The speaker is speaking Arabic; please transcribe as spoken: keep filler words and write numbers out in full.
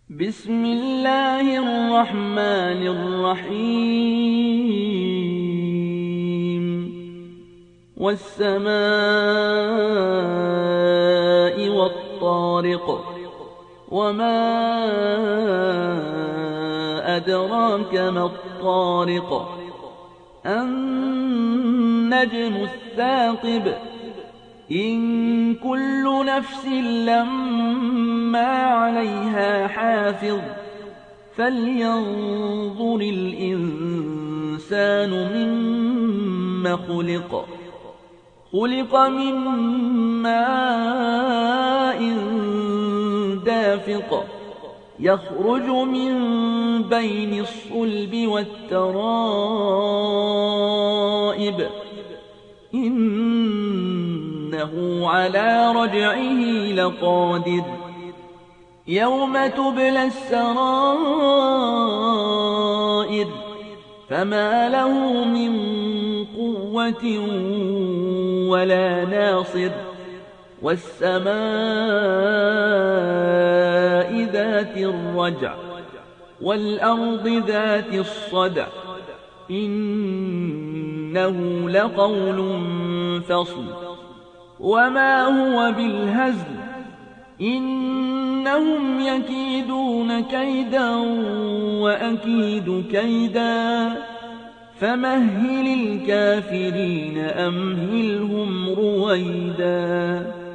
بسم الله الرحمن الرحيم والسماء والطارق وما أدراك ما الطارق النجم الثاقب إن كل نفس لما عليها حافظ فلينظر الإنسان مما خلق خلق من ماء دافق يخرج من بين الصلب والترائب إنه على رجعه لقادر يوم تبلى السرائر فما له من قوة ولا ناصر والسماء ذات الرجع والأرض ذات الصدع إنه لقول فصل وما هو بالهزل إنهم يكيدون كيدا وأكيد كيدا فمهل الكافرين أمهلهم رويدا.